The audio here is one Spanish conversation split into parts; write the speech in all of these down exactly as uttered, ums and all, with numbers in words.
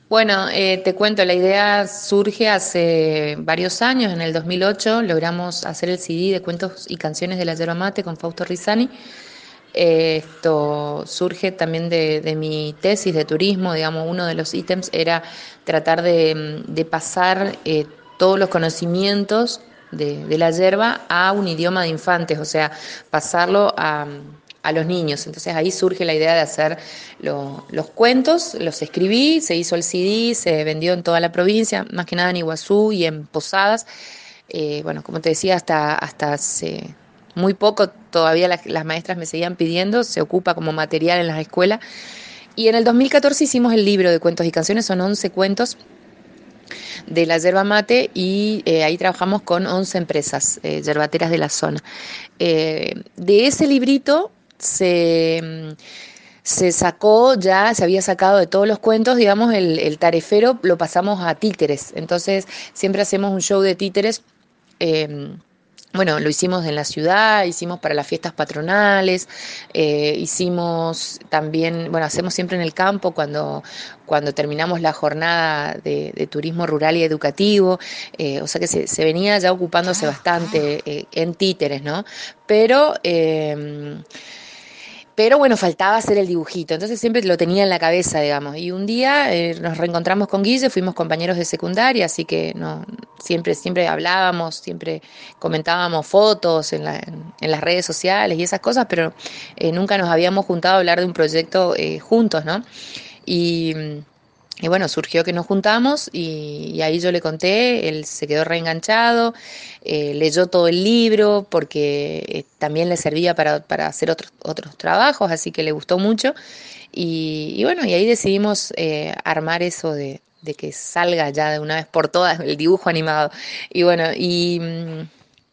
Bueno, eh, te cuento, la idea surge hace varios años, en el dos mil ocho logramos hacer el C D de cuentos y canciones de la yerba mate con Fausto Rizani. Eh, esto surge también de, de mi tesis de turismo, digamos, uno de los ítems era tratar de, de pasar eh, todos los conocimientos de, de la yerba a un idioma de infantes, o sea, pasarlo a, a los niños. Entonces ahí surge la idea de hacer lo, los cuentos, los escribí, se hizo el C D, se vendió en toda la provincia, más que nada en Iguazú y en Posadas. Eh, bueno, como te decía, hasta, hasta hace muy poco todavía las, las maestras me seguían pidiendo, se ocupa como material en las escuelas. Y en el dos mil catorce hicimos el libro de cuentos y canciones, son once cuentos de la yerba mate y eh, ahí trabajamos con once empresas eh, yerbateras de la zona. Eh, de ese librito se, se sacó ya, se había sacado de todos los cuentos, digamos, el, el tarefero lo pasamos a títeres. Entonces siempre hacemos un show de títeres. Eh, bueno, lo hicimos en la ciudad, hicimos para las fiestas patronales, eh, hicimos también, bueno, hacemos siempre en el campo cuando, cuando terminamos la jornada de, de turismo rural y educativo, eh, o sea que se, se venía ya ocupándose bastante eh, en títeres, ¿no? Pero... Eh, pero bueno, faltaba hacer el dibujito, entonces siempre lo tenía en la cabeza, digamos. Y un día eh, nos reencontramos con Guille, fuimos compañeros de secundaria, así que no, siempre, siempre hablábamos, siempre comentábamos fotos en, la, en, en las redes sociales y esas cosas, pero eh, nunca nos habíamos juntado a hablar de un proyecto eh, juntos, ¿no? Y, y bueno, surgió que nos juntamos y, y ahí yo le conté, él se quedó reenganchado, eh, leyó todo el libro porque eh, también le servía para, para hacer otros, otros trabajos, así que le gustó mucho. Y, y bueno, y ahí decidimos eh, armar eso de, de que salga ya de una vez por todas el dibujo animado. Y bueno, y... mm,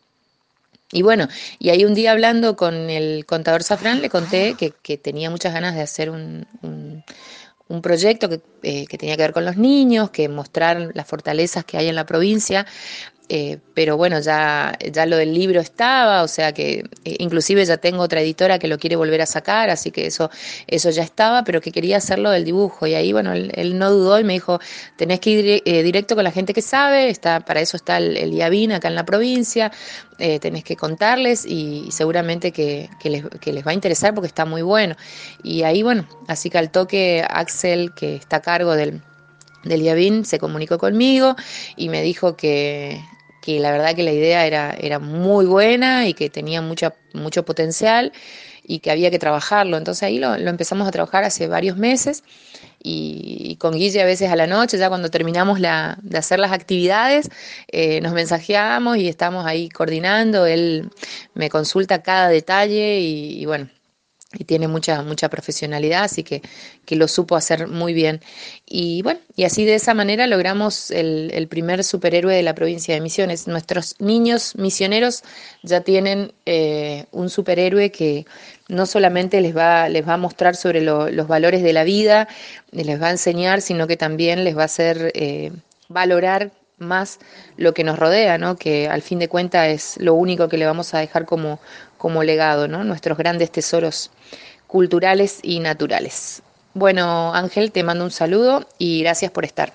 y bueno, y ahí un día hablando con el contador Safrán le conté que, que tenía muchas ganas de hacer un, un, un proyecto que, eh, que tenía que ver con los niños, que mostrar las fortalezas que hay en la provincia. Eh, pero bueno, ya, ya lo del libro estaba, o sea que eh, inclusive ya tengo otra editora que lo quiere volver a sacar, así que eso, eso ya estaba, pero que quería hacerlo del dibujo. Y ahí, bueno, él, él no dudó y me dijo, tenés que ir eh, directo con la gente que sabe, está, para eso está el, el IABIN acá en la provincia, eh, tenés que contarles y, y seguramente que, que, les, que les va a interesar porque está muy bueno. Y ahí, bueno, así que al toque Axel, que está a cargo del del IABIN, se comunicó conmigo y me dijo que, que la verdad que la idea era, era muy buena y que tenía mucha, mucho potencial y que había que trabajarlo. Entonces ahí lo, lo empezamos a trabajar hace varios meses y, y con Guille a veces a la noche, ya cuando terminamos la, de hacer las actividades, eh, nos mensajeamos y estamos ahí coordinando. Él me consulta cada detalle y, y bueno, y tiene mucha, mucha profesionalidad, así que, que lo supo hacer muy bien. Y bueno, y así de esa manera logramos el, el primer superhéroe de la provincia de Misiones. Nuestros niños misioneros ya tienen eh, un superhéroe que no solamente les va, les va a mostrar sobre lo, los valores de la vida, les va a enseñar, sino que también les va a hacer eh, valorar más lo que nos rodea, ¿no? Que al fin de cuentas es lo único que le vamos a dejar como, como legado, ¿no? Nuestros grandes tesoros culturales y naturales. Bueno, Ángel, te mando un saludo y gracias por estar.